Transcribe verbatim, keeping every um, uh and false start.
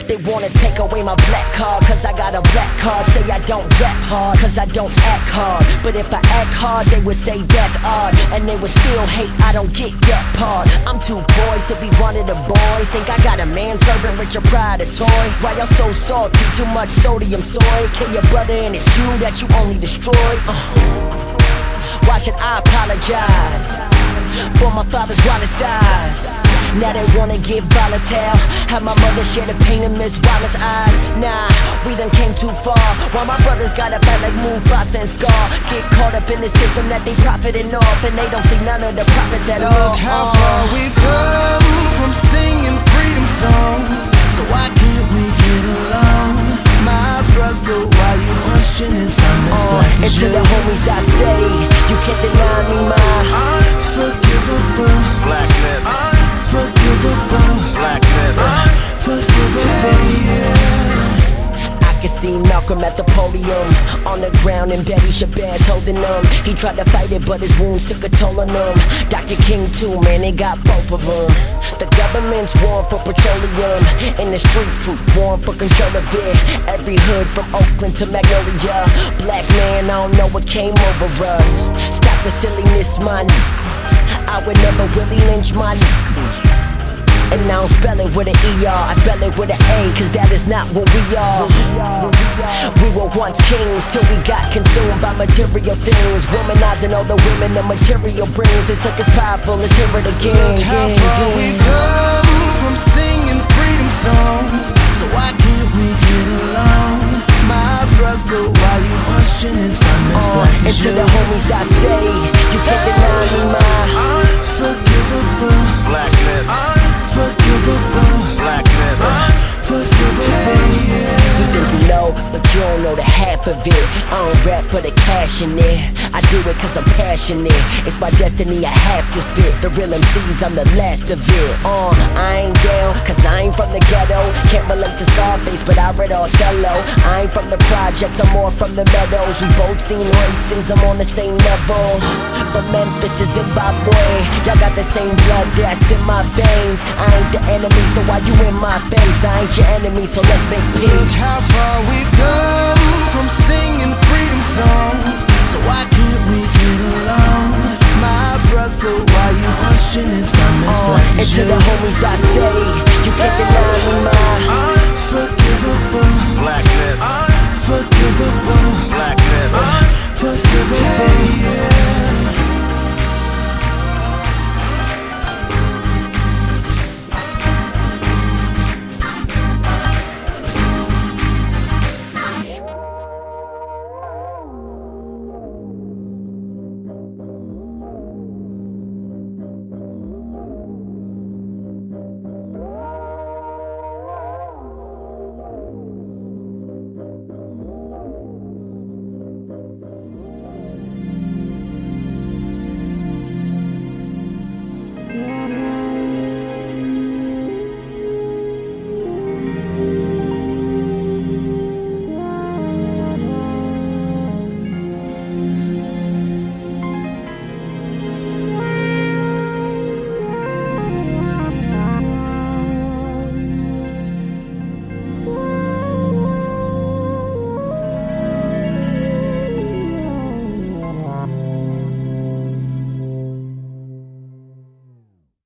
They wanna take away my black card, cause I got a black card. Say I don't rap hard, cause I don't act hard. But if I act hard, they would say that's odd. And they would still hate, I don't get that part. I'm too poised to be one of the boys. Think I got a manservant, Richard Pryor a toy. Why y'all so salty, too much sodium soy? Kill your brother and it's you that you only destroy. uh. Why should I apologize for my father's wallet's size? Now they wanna get volatile. Have my mother share the pain in Miss Wallace's eyes. Nah, we done came too far. While my brothers gotta fight like Mufasa and Scar. Get caught up in the system that they profiting off, and they don't see none of the profits at all. Look how far we've come from singing freedom songs. So why can't we get along? My brother, why you questioning from as black as and to you? the homies I say, you can't deny me my forgivable blackness, forgivable blackness, forgivable, yeah. I can see Malcolm at the podium, on the ground and Betty Shabazz holding him. He tried to fight it but his wounds took a toll on him. Doctor King too, man, they got both of them. The government's warm for petroleum, in the streets too warm for control of it. Every hood from Oakland to Magnolia. Black man, I don't know what came over us. Stop the silliness, man. I would never really lynch my. And I don't spell it with an E R, I spell it with an A, cause that is not what we are. We were once kings till we got consumed by material things. Womanizing all the women the material brings. It took us powerful, let's hear it again. Look how far we've come from singing freedom songs. So why can't we get along? My brother, why you questioning from as black And as to you? the homies I say, you can't deny me my forgivable blackness, forgivable blackness, forgivable, yeah. You think you know, but you don't know the half of it. I don't rap for the cash in it, I do it cause I'm passionate. It's my destiny, I have to spit. The real M Cs, I'm the last of it. Uh, I ain't down, cause I ain't from the ghetto. Can't relate to Scarface, but I read Othello. I ain't from the projects, I'm more from the meadows. We both seen racism on the same level. From Memphis to Zimbabwe, y'all got the same blood that's in my veins. I ain't the enemy, so why you in my face? I ain't your enemy, so let's make peace. Look how far we've come from singing freedom songs. So why can't we get along? My brother, why you questioning from as black And as to you? the homies I say, you can't deny me my Forgivable blackness, forgivable blackness, forgivable, yeah.